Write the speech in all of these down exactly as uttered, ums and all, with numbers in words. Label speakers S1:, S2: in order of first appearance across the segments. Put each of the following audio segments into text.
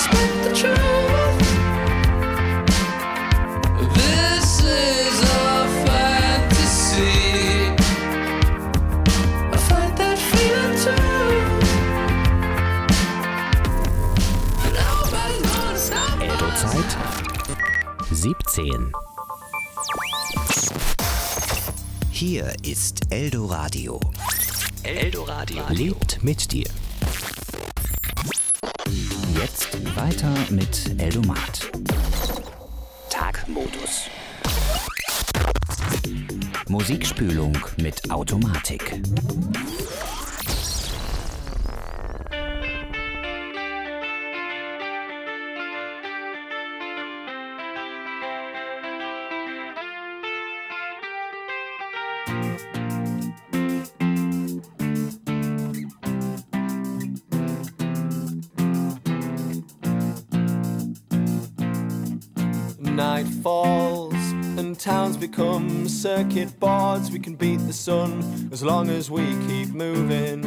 S1: speak the truth. This is a fantasy. I find that feeling too. Nobody knows how much.
S2: Eldo-Zeit siebzehn.
S3: Hier ist Eldoradio.
S2: Eldoradio lebt mit dir. Jetzt weiter mit Eldomat. Tagmodus. Musikspülung mit Automatik.
S4: Night falls and towns become circuit boards. We can beat the sun as long as we keep moving.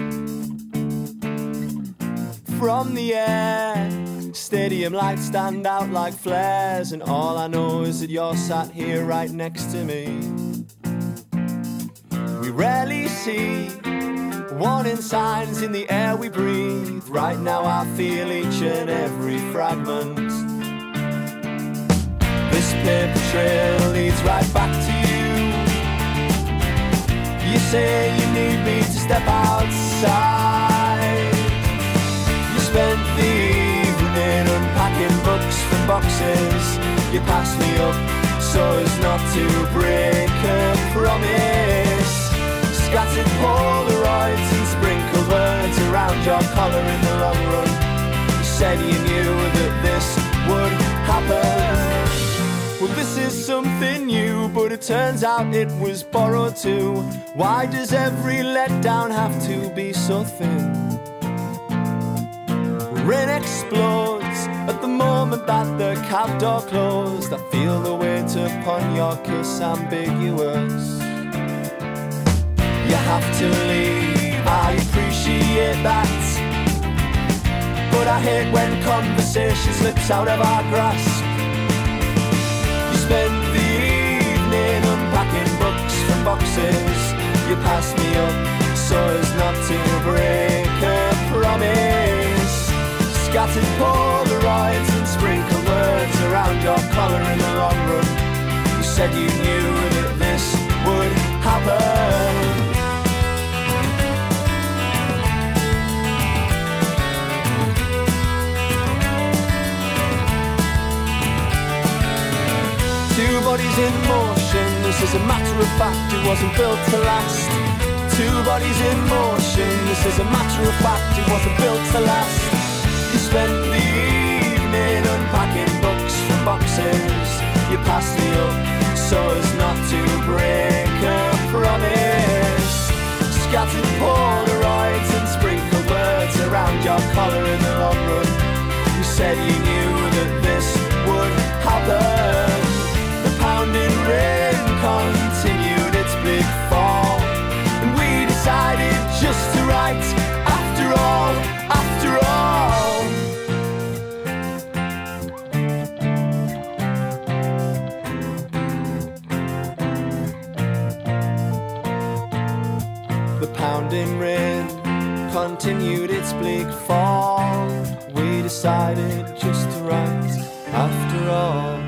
S4: From the air, stadium lights stand out like flares, and all I know is that you're sat here right next to me. We rarely see warning signs in the air we breathe. Right now I feel each and every fragment. This paper trail leads right back to you. You say you need me to step outside. You spent the evening unpacking books from boxes. You passed me up so as not to break a promise. Scattered Polaroids and sprinkled words around your collar in the long run. You said you knew that this would happen. Well, this is something new, but it turns out it was borrowed too. Why does every letdown have to be so thin? Rain explodes at the moment that the cab door closed. I feel the weight upon your kiss ambiguous. You have to leave, I appreciate that, but I hate when conversation slips out of our grasp. Spent the evening unpacking books from boxes. You passed me up so as not to break a promise. Scattered Polaroids and sprinkled words around your collar in the long run. You said you knew that this would happen. Two bodies in motion, this is a matter of fact, it wasn't built to last. Two bodies in motion, this is a matter of fact, it wasn't built to last. You spent the evening unpacking books from boxes. You passed me up so as not to break a promise. Scattered Polaroids and sprinkled words around your collar in the long run. You said you knew that this would happen. Pounding rain continued its big fall, and we decided just to write after all, after all. The pounding rain continued its bleak fall. We decided just to write after all.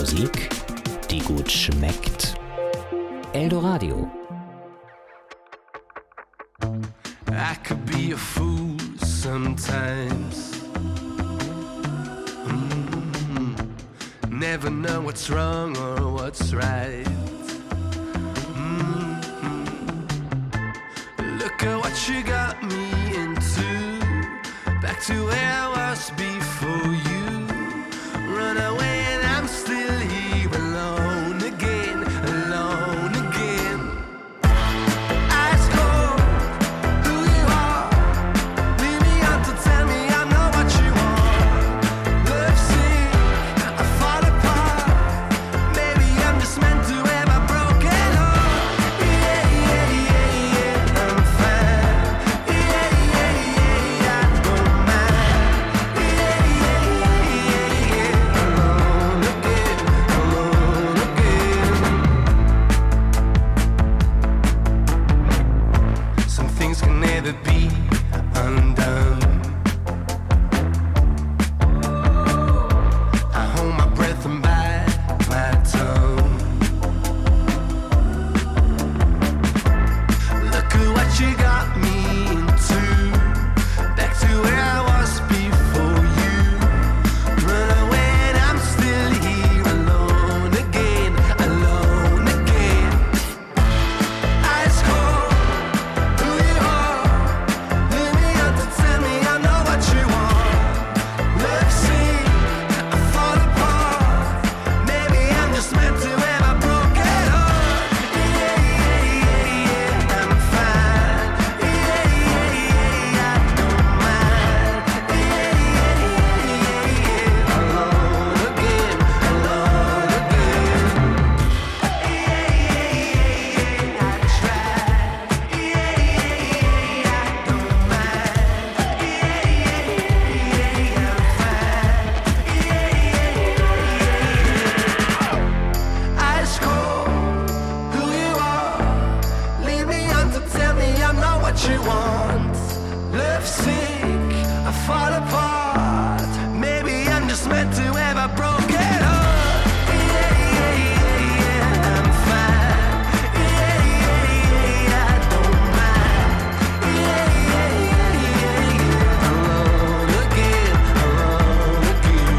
S2: Musik, die gut schmeckt. Eldoradio.
S5: I could be a fool sometimes. Mm-hmm. Never know what's wrong or what's right. Mm-hmm. Look at what you got me into. Back to where I was before you. Run away and I'm still here alone again, alone again. Ice cold, who you are. Leave me out to tell me I'm not what you want. Love sick, I fall apart. Maybe I'm just meant to have a broken heart. Yeah, yeah, yeah, yeah, I'm fine. Yeah, yeah, yeah, I don't mind. Yeah, yeah, yeah, yeah, alone again, alone again. Some things can never be undone. I hold my breath and bite my tongue. Look at what you got me into. Back to where I was before you. Run away and I'm still here alone again, alone again. Ice cold, who you are. Leave me out to tell me I'm not what you want. Love sick, I fall apart. Maybe I'm just meant to have a broken heart. Yeah, yeah, yeah, yeah, I'm fine. Yeah, yeah, yeah, I don't mind. Yeah, yeah, yeah, yeah, alone again, alone again. Yeah, yeah, yeah, I tried. Yeah, yeah, yeah, I don't mind. Yeah, yeah, yeah, I'm fine. Yeah, yeah, yeah. Ice cold, who you are. Leave me on to tell me I'm not what you want. Love sick, I fall apart. Maybe I'm just meant to have a broken heart. Yeah, yeah, yeah, yeah, I'm fine. Yeah, yeah, yeah, I don't mind. Yeah, yeah, yeah, yeah, alone again, alone again.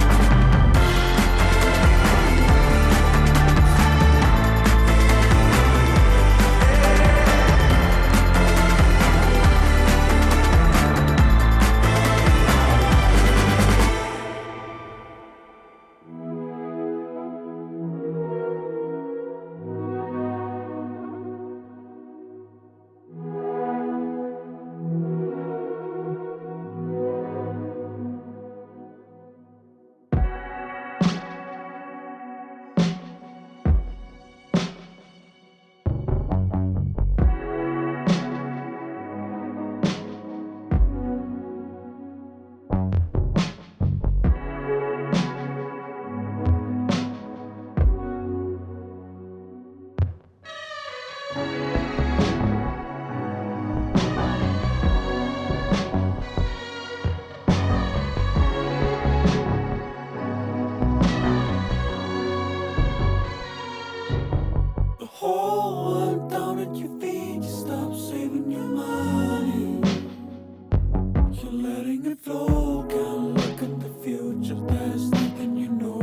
S4: The whole world down at your feet. You stop saving your money. You're letting it flow. Can't look at the future. There's nothing you know.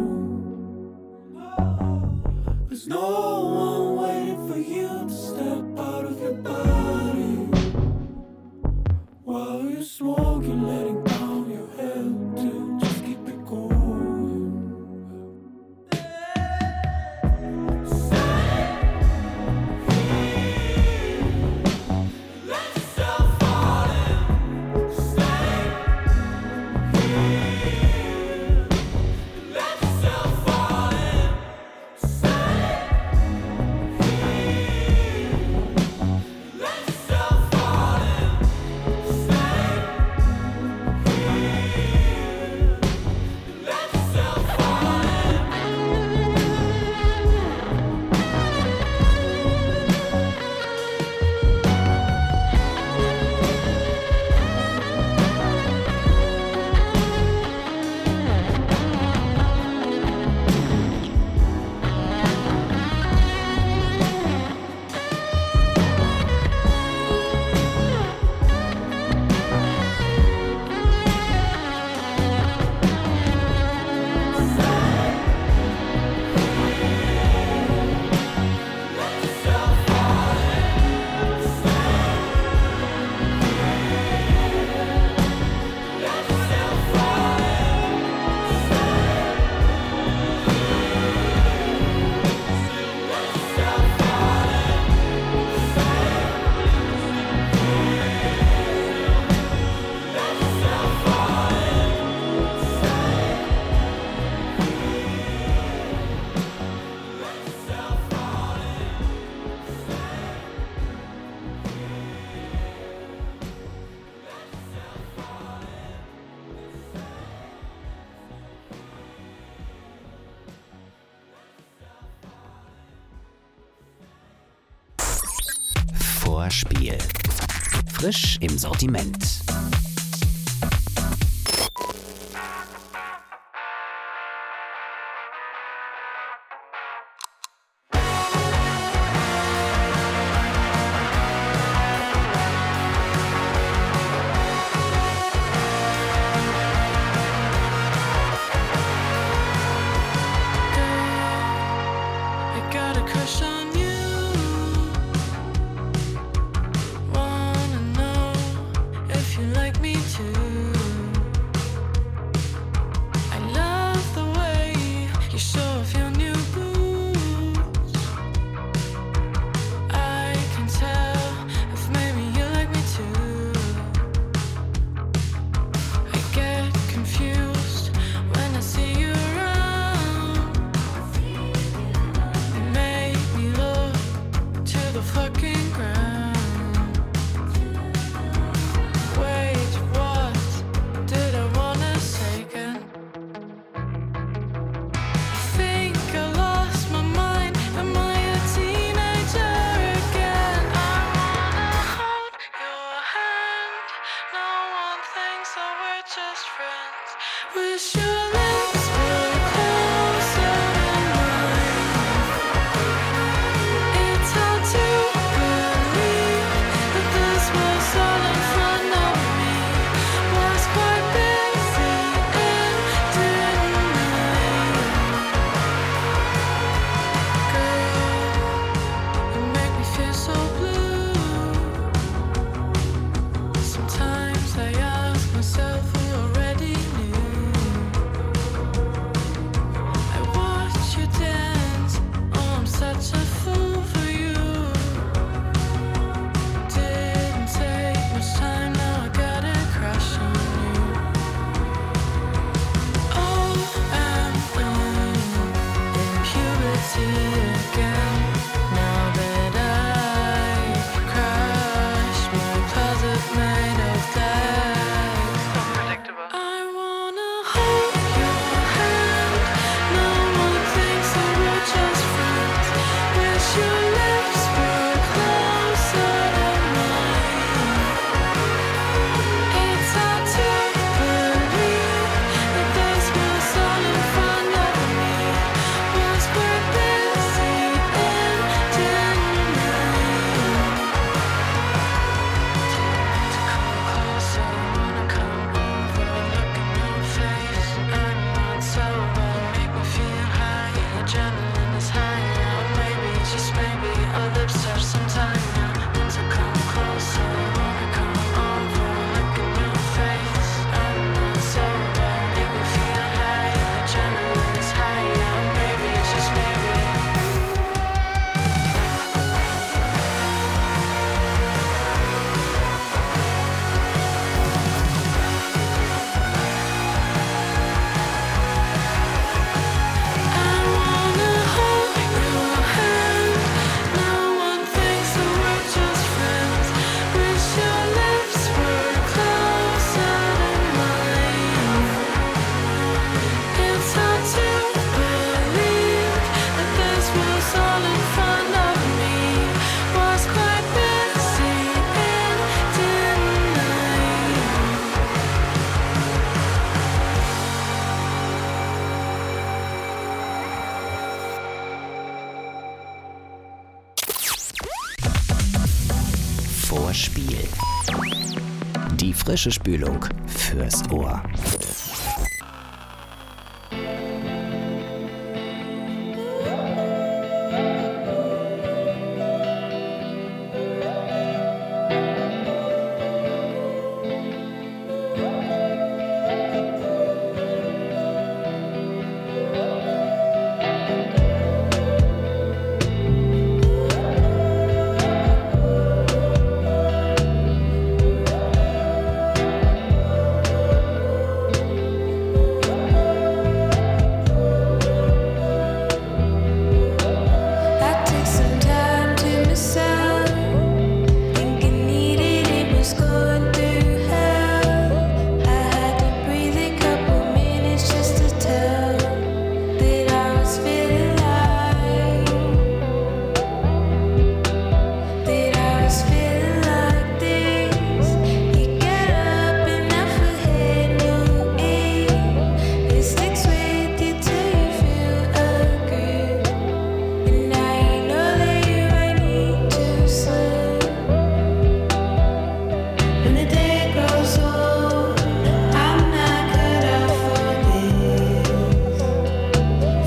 S4: There's no one waiting for you to step out of your body. While you're smoking, letting down your head to just keep it going. Let yourself fall in.
S2: Vorspiel. Frisch im Sortiment. Vorspiel. Die frische Spülung fürs Ohr.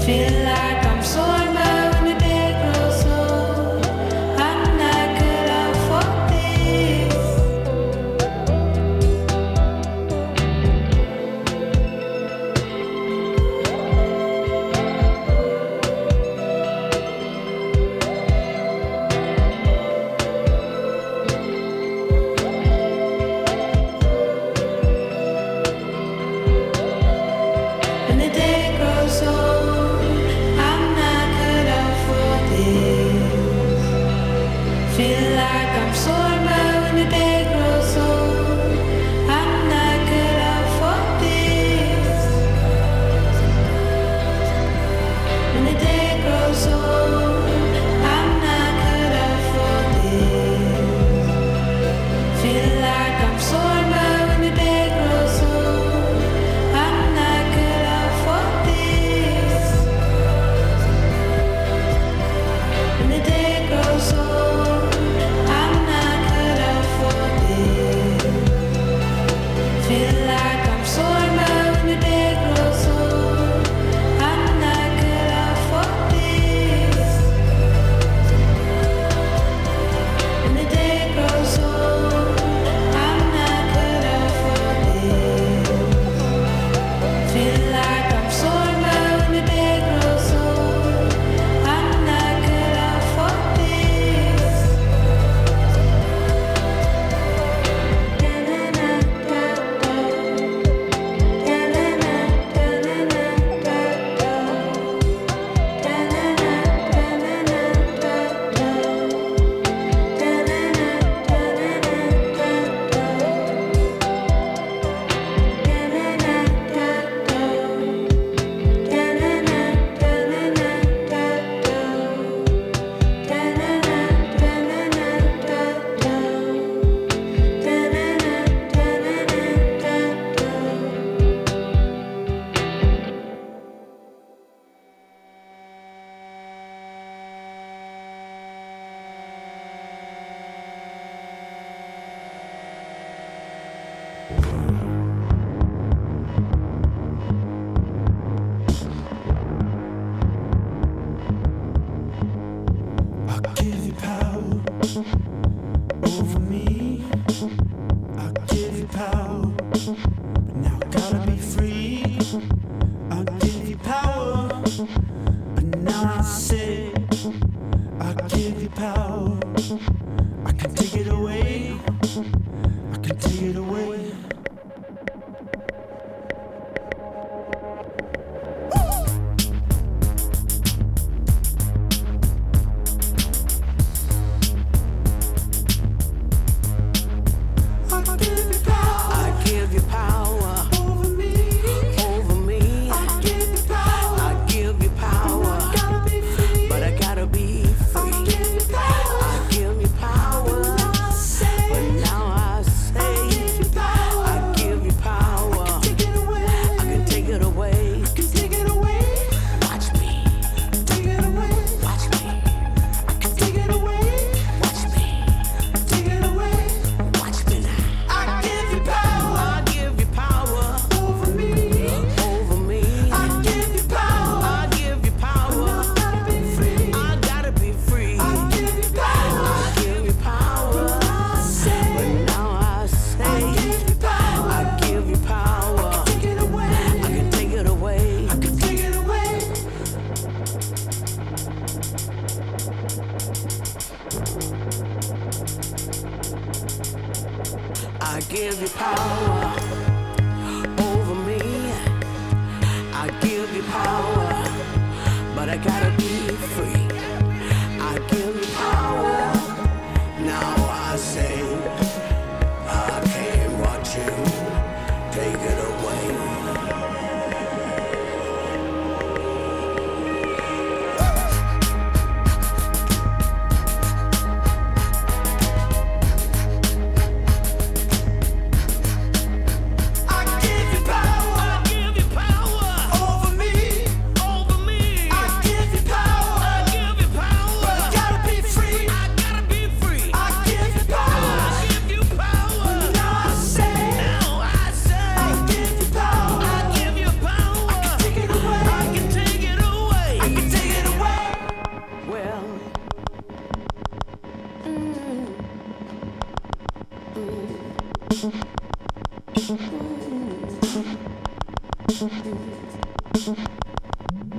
S5: Give you power.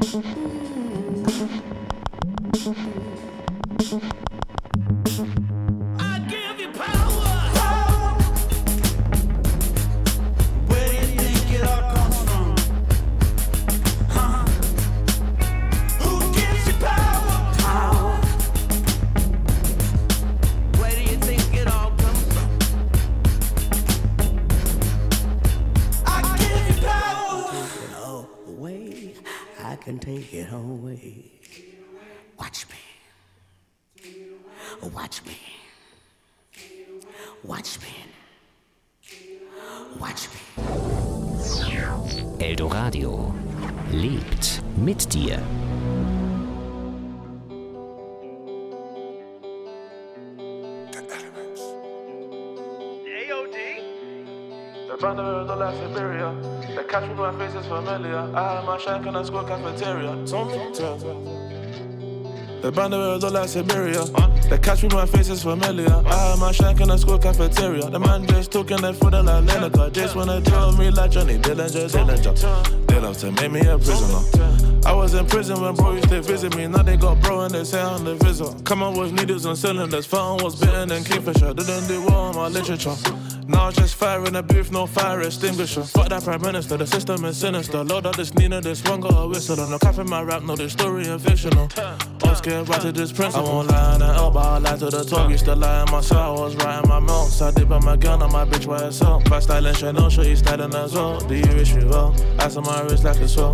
S2: Eldoradio lebt mit dir.
S6: Thunder, the last Siberia. They catch me, my face is familiar. I had my shank in a school cafeteria. Told me to. The banner of the last Siberia. They catch me, my face is familiar. I had my shank in a school cafeteria. The man just talking that food like Lineker. Just wanna tell me like Johnny Dillinger, Dillinger. They love to make me a prisoner. I was in prison when bro used to visit me. Now they got bro and they say I'm the visit. Come on with needles and cylinders. Fountain was bitten and Kingfisher. Didn't do well on my literature. Now just fire in the booth, no fire extinguisher. Fuck that prime minister, the system is sinister. Load up this Nina, this one got a whistle. No cap in my rap, no, this story is fictional. I'm scared right to this principle. I won't lie in the elbow, I lie to the talk. Used to lie in my cell, I was writing my mouth. So I dip on my gun on my bitch by herself. By styling Chanel, show you styling as well. Do you wish me well? Ice on my wrist like a swell.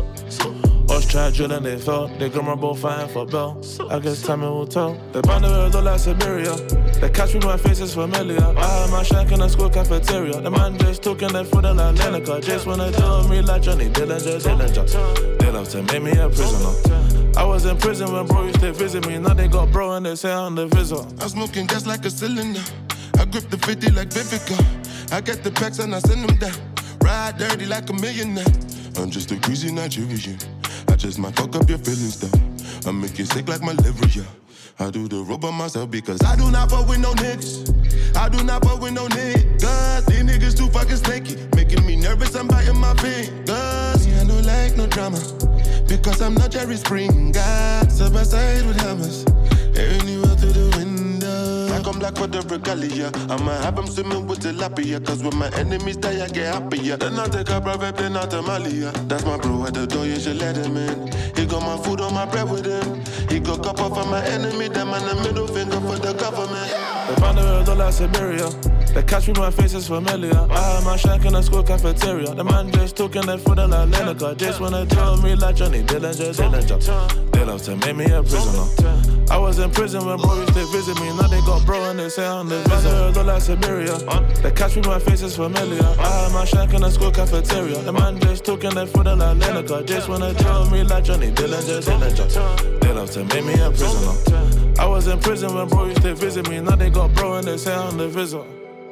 S6: Us tried drilling, they fell. They gonna both fighting for bell. I guess time it will tell. They bound the world like Siberia. They catch me, my face is familiar. I had my shank in a school cafeteria. The man just talking that food like Lineker. Just wanna tell me like Johnny Dillinger, Dillinger. They love to make me a prisoner. I was in prison when bro used to visit me. Now they got bro and they say I'm the visitor.
S7: I'm smoking gas like a cylinder. I grip the fifty like Vivica. I get the packs and I send them down. Ride dirty like a millionaire. I'm just a greasy Nigerian. I just might fuck up your feelings though. I make you sick like malaria. I do the rope on myself because I do not fuck with no niggas. I do not fuck with no niggas. These niggas too fucking snaky, making me nervous. I'm biting my fingers. Yeah, I don't like no drama because I'm not Jerry Springer. Side by side with hammers, airing you out through the window. I come black for the regalia. I'ma have them swimming with tilapia. Cause when my enemies die, I get happier. Then I take a private plane out to Malia. That's my bro at the door, you should let him in. He got my food on my bread with him. He got cup off of my enemy. Them and the middle finger for the government.
S6: They found the world like Siberia. They catch me, my face is familiar. I had my shank in a school cafeteria. The man just talking that food like Lineker. Just wanna tell me like Johnny Dillinger, Dillinger. They love to make me a prisoner. I was in prison when bro used to visit me. Now they got bro and they say I'm the visitor. They like Siberia. They catch me, my face is familiar. I had my shank in a school cafeteria. The man just talking that food like Lineker. Just wanna tell me like Johnny Dillinger, Dillinger. They love to make me a prisoner. I was in prison when bro used to visit me. Now they got bro and they say I'm the visitor.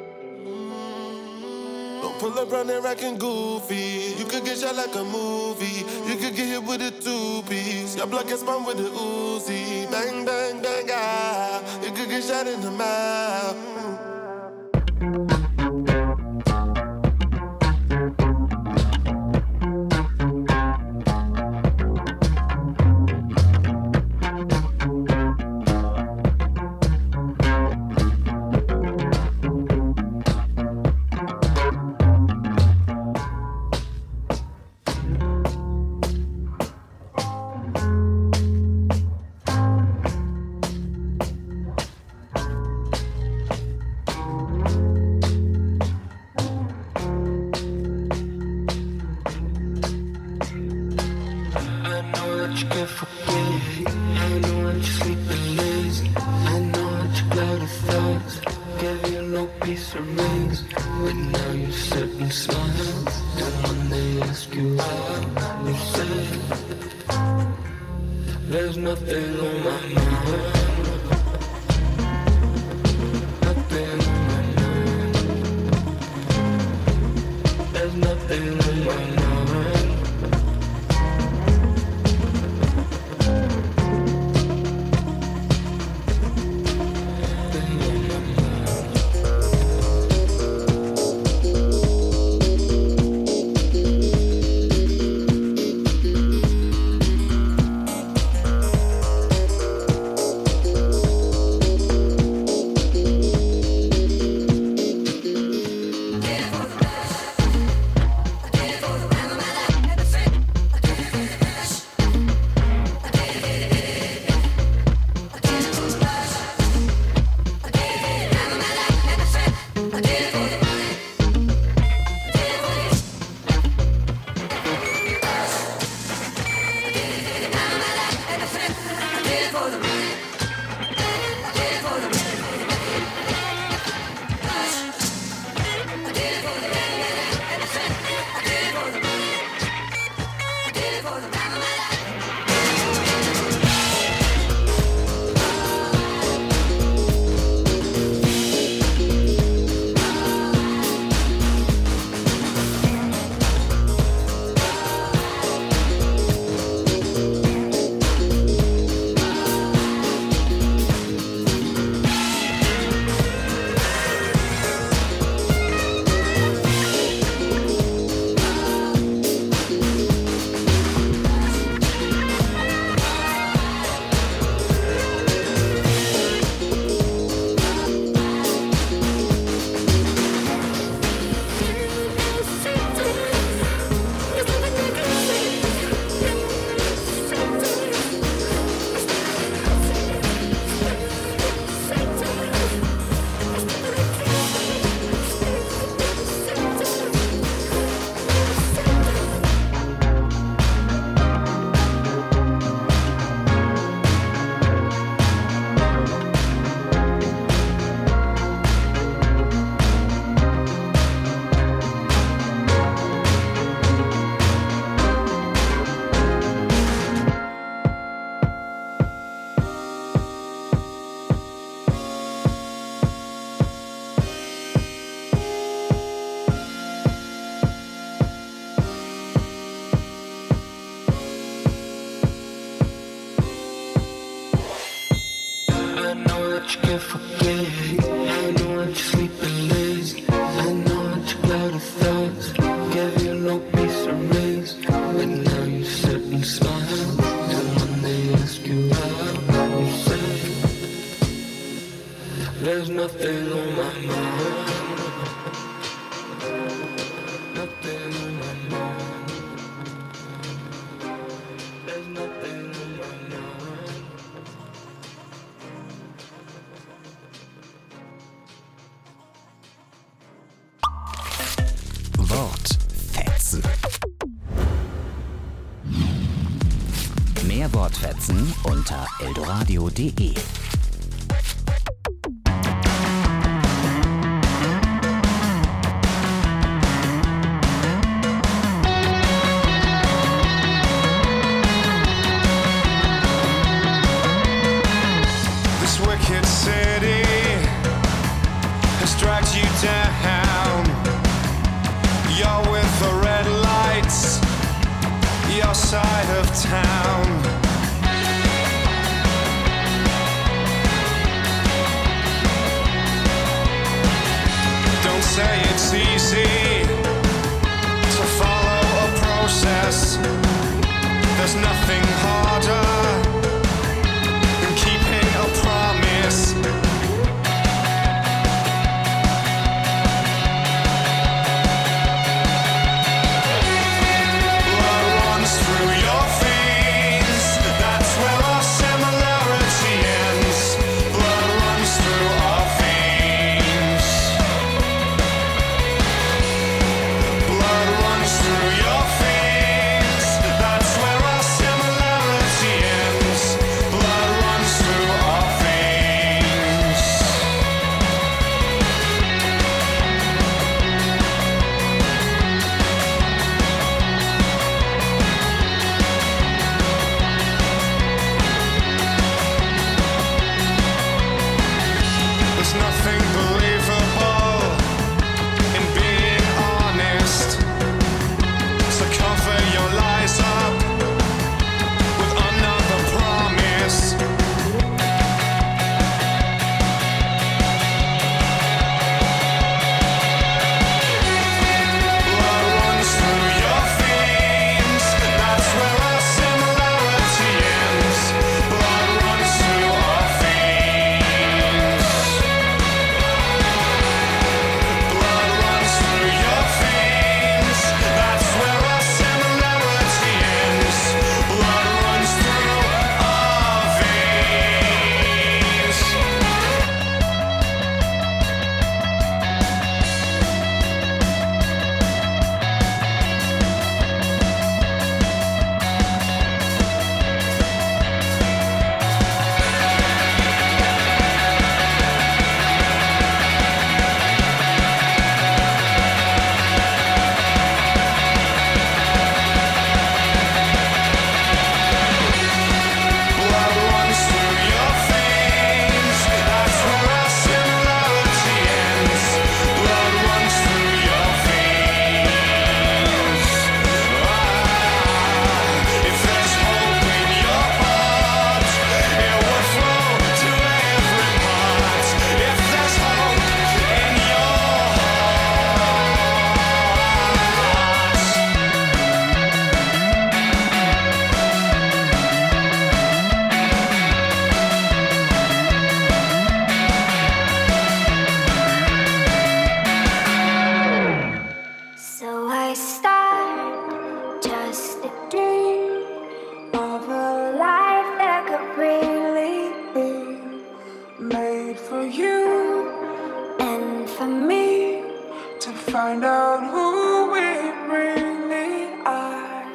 S7: Pull up round there acting goofy. You could get shot like a movie. You could get hit with a two-piece. Your blood gets spun with a Uzi. Bang, bang, bang, ah. You could get shot in the mouth.
S1: There's nothing on my mind. Nothing on my mind. There's nothing on my mind. you can't forget. I know that you're sleeping lazy. I know that you got a thoughts. Gave you no peace of raise. But now you sit and smile. And when they ask you out, you say, there's nothing on my mind. Nothing on my mind. There's nothing on my mind.
S3: Wortfetzen. Mehr Wortfetzen unter eldoradio punkt de.
S5: This wicked city has dragged you down. You're with the red lights, your side of town. Don't say it's easy to follow a process. There's nothing harder than keeping a promise.
S4: Find out who we really are.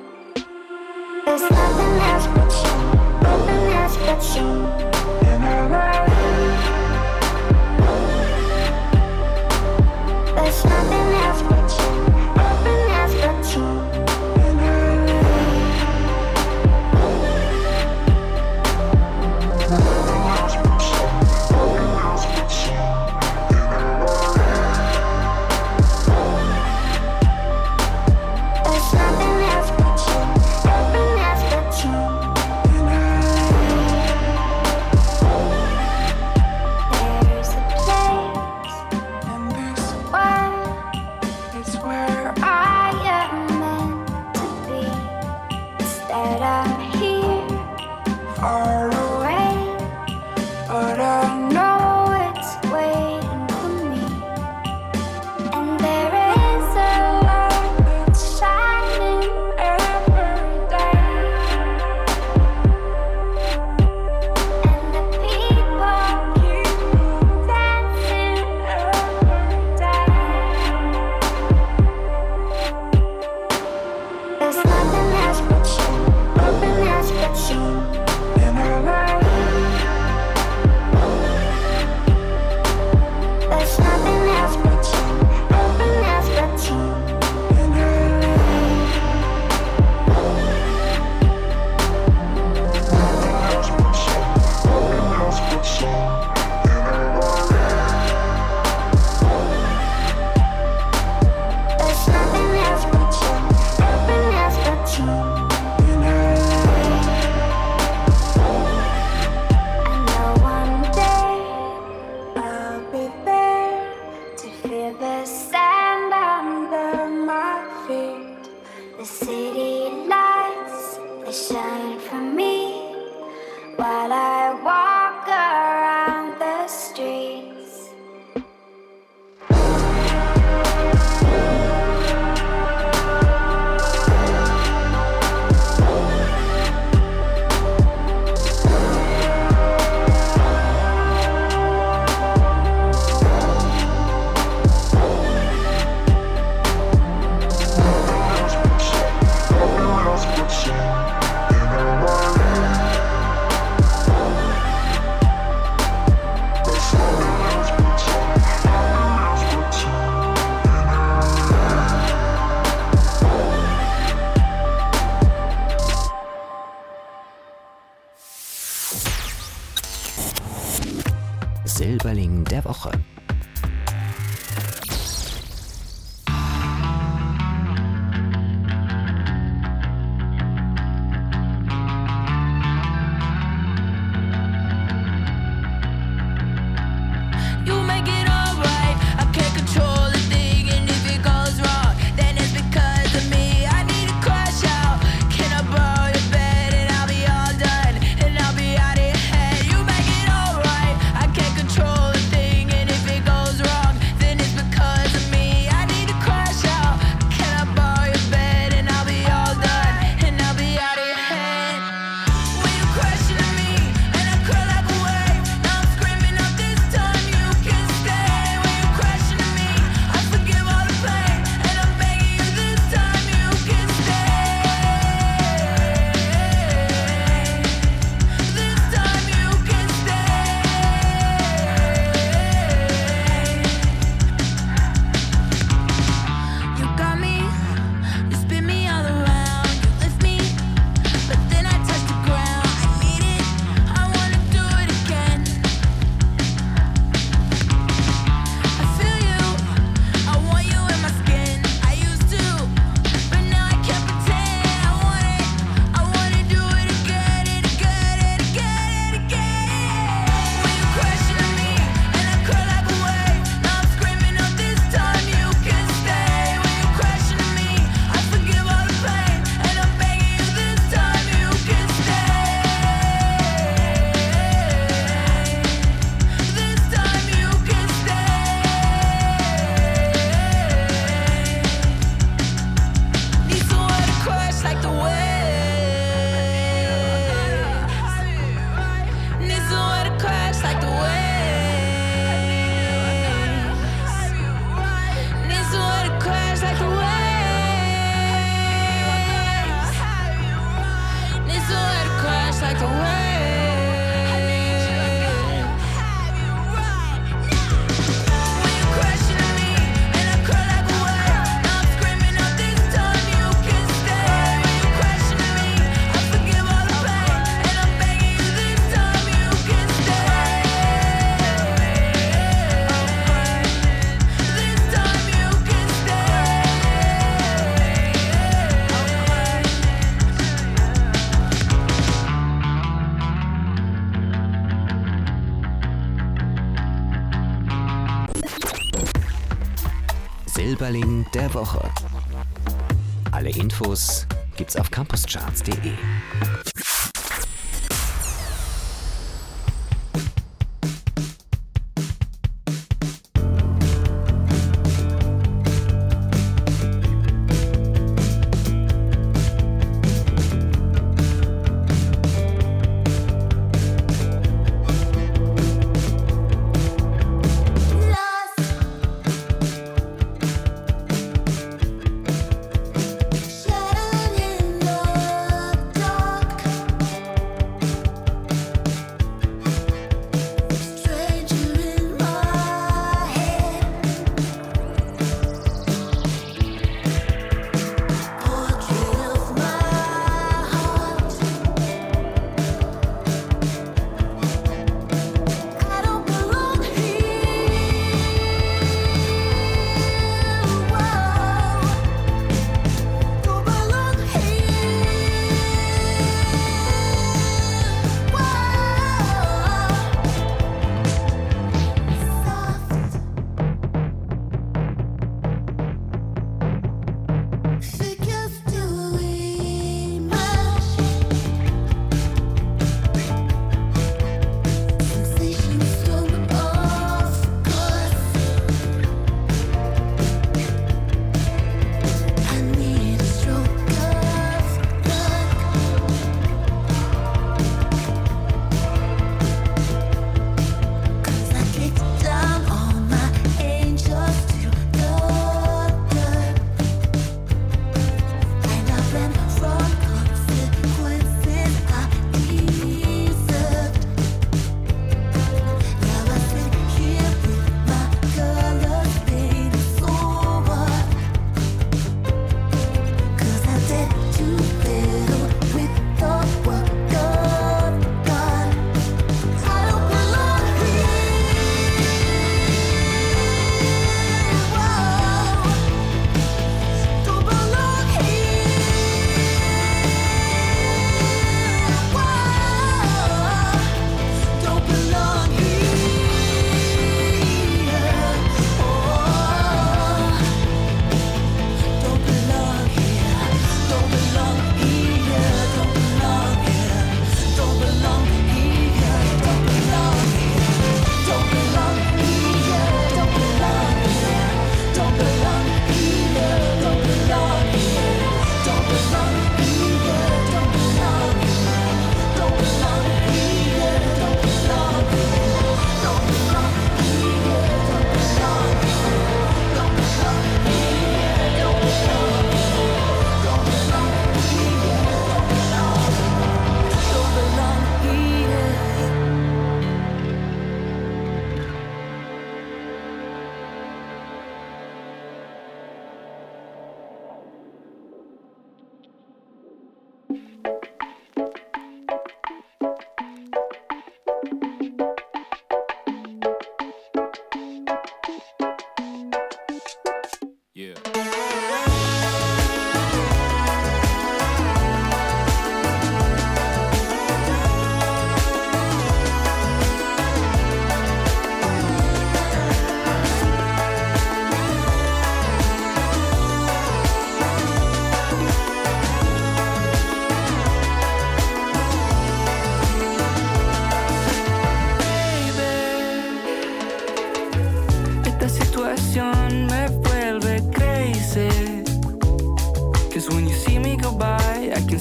S8: There's nothing else but you, nothing else but you
S4: in our life.
S8: There's nothing else but you, nothing else but you
S4: In our life. Nothing else but you, nothing else but you.
S8: There's nothing else but you, nothing else but you
S4: In our life.
S8: shine for me while I walk around the streets.
S2: Silberling der Woche. Silberling der Woche. Alle Infos gibt's auf campuscharts punkt de.
S8: Shadowed in the dark.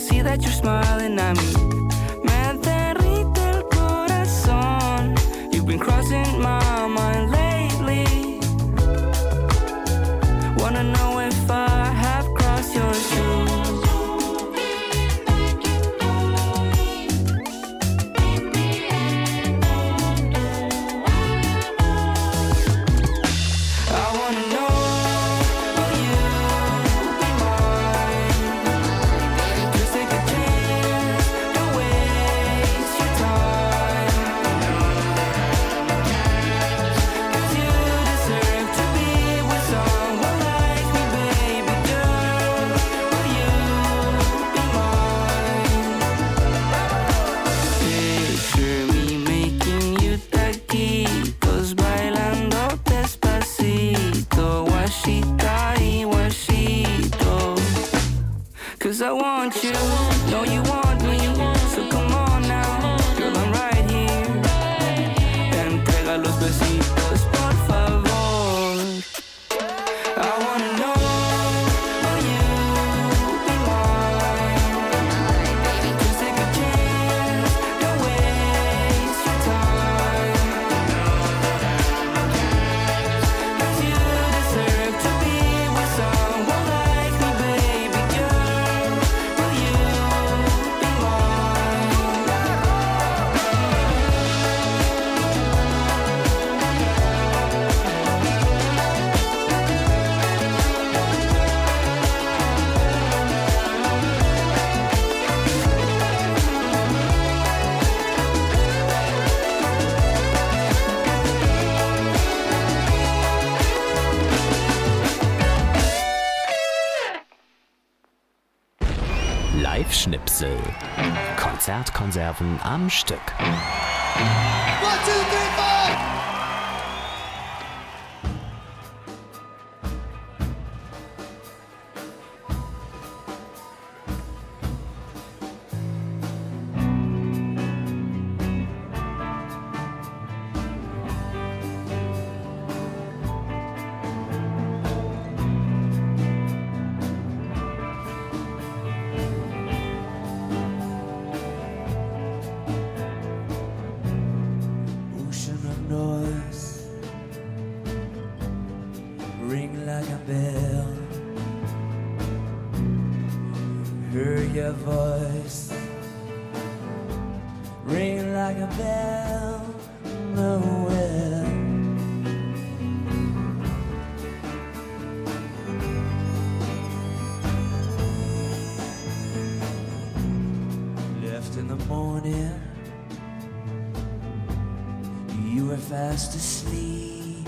S9: see that you're smiling at me. Me derrite el corazón. You've been crossing my mind lately. Wanna know if I have crossed yours too. Cause I want you, know you want me, so come on now, girl, I'm right here. Entrega los besitos, por favor. I wanna know, will you be mine? Just take a chance, don't waste your time. Cause you deserve to be with someone like me, baby girl. Will you be mine?
S2: Live-Schnipsel. Konzertkonserven am Stück.
S10: One, two, three, four! Ocean of noise, ring like a bell. Hear your voice, ring like a bell. Nowhere. Left in the morning. You were fast asleep.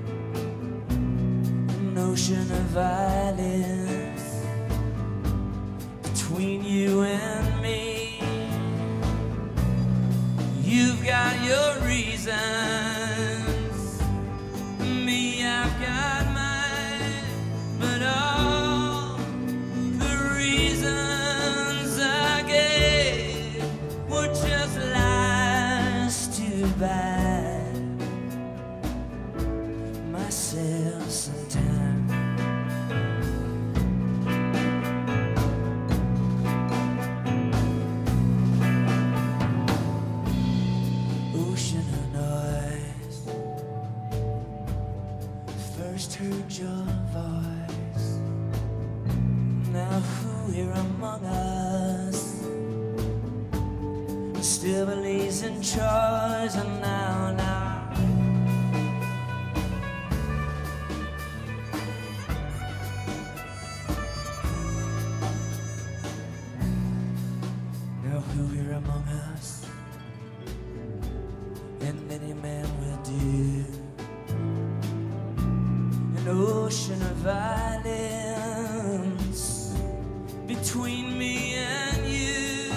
S10: An ocean of violence between you and me. You've got your reasons. Me, I've got mine. But all the reasons I gave were just lies to buy myself some time. Ocean of noise, first heard your voice. Now who here among us still believes in choice? And now, now Now who here among us, and any man will do, an ocean of violence between me and you.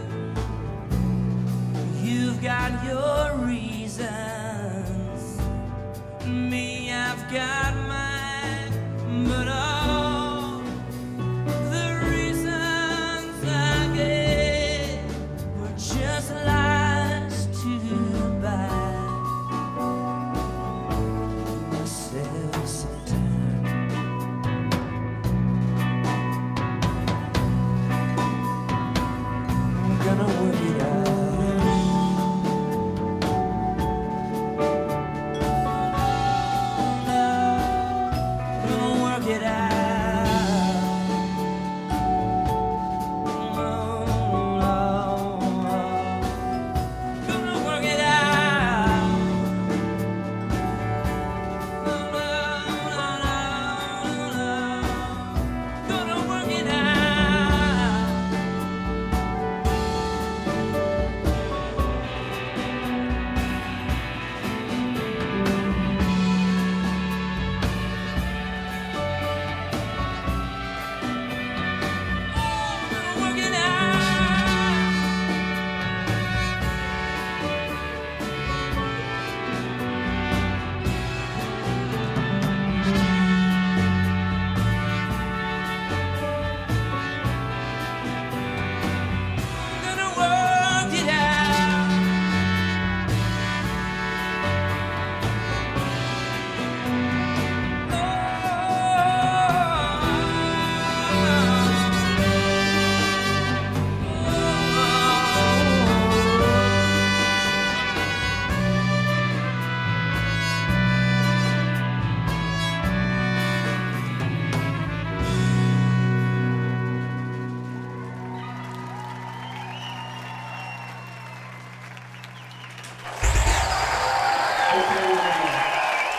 S10: You've got your reasons, me, I've got mine, but all the reasons I gave were just lies to buy myself some time.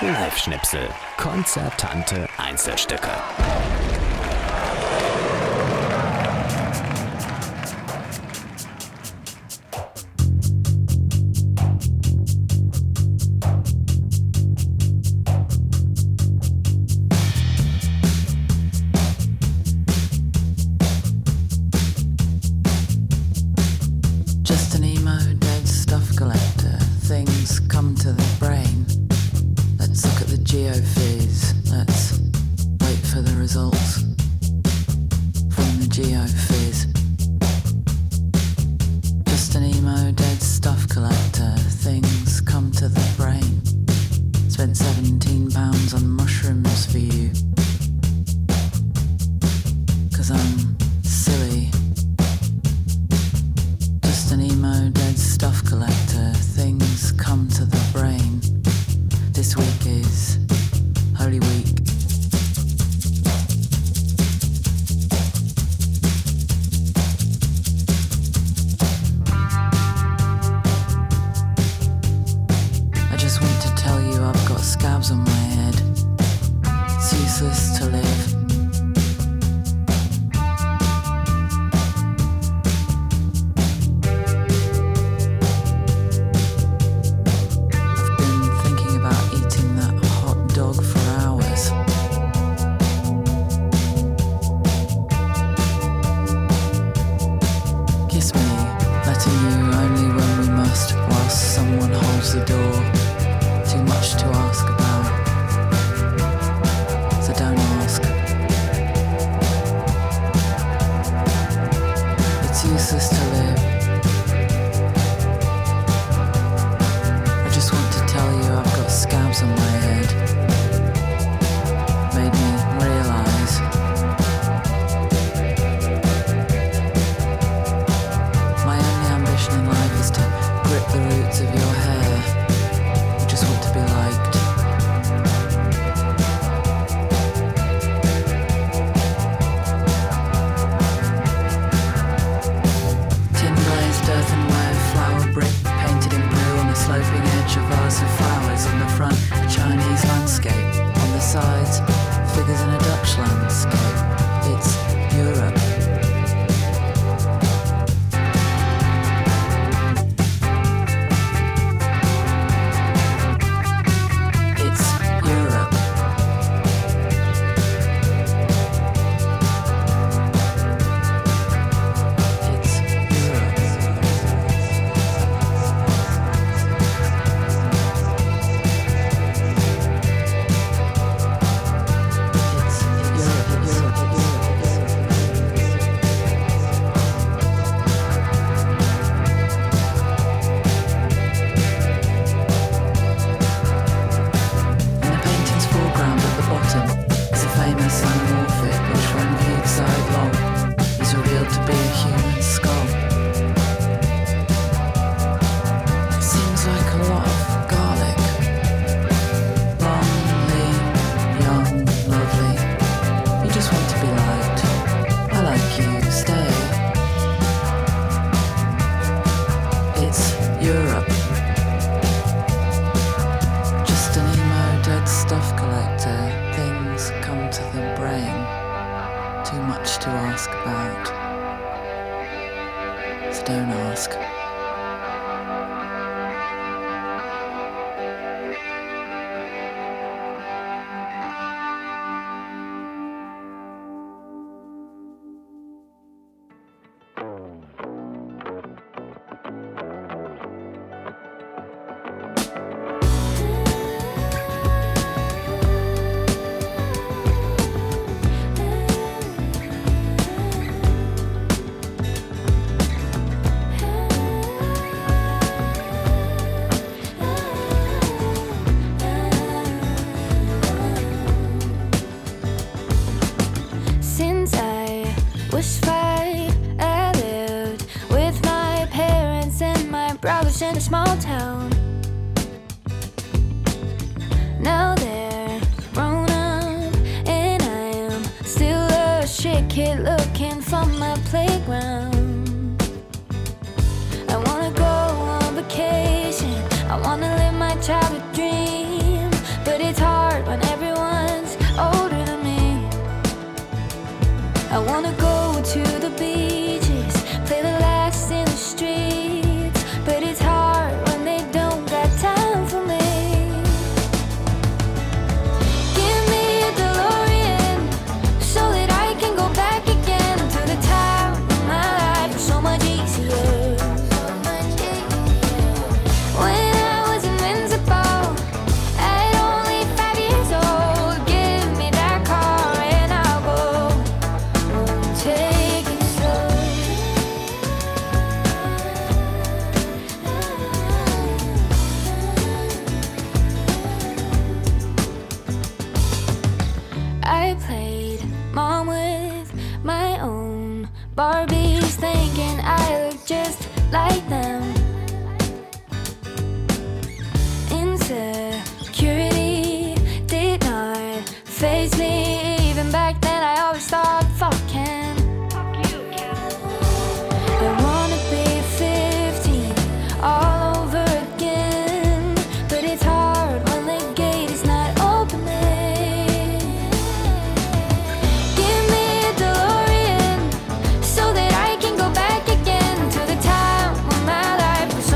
S2: Live-Schnipsel. Konzertante Einzelstücke.
S11: Just an emo dead stuff collector. Things come to the brain. Let's look at the geophys. Let's wait for the results from the geophys. Just an emo dead stuff collector. Things come to the brain. Spent seventeen pounds on mushrooms for you. 'Cause I'm silly. Just an emo dead stuff collector. Things come to the brain. This week is Holy Week. I just want to tell you I've got scabs on my head. It's useless to live. I've been thinking about eating that hot dog for hours. Kiss me, letting you only when we must, whilst someone holds the door. Too much to ask about, so don't ask. It's useless to live. I just want to tell you I've got scabs on my head. Made me realise. My only ambition in life is to grip the roots of your hair. I just want to be liked. Tin glazed earthenware, flower brick painted in blue on the sloping edge, a vase of flowers on the front, a Chinese landscape on the sides, figures in a Dutch landscape. It's Europe. It's Europe. It's In the painting's foreground at the bottom is a famous anamorphic which, when viewed sidelong, is revealed to be a human skull. It seems like a lot of garlic. Long, lean, young, lovely. You just want to be liked. I like you, stay. It's Europe. Just an emo dead stuff collector. Things come to the brain. Too much to ask about. So don't ask.
S12: Since I was five, I lived with my parents and my brothers in a small town. Now they're grown up, and I am still a shit kid looking for my playground. I wanna go on vacation, I wanna live my childhood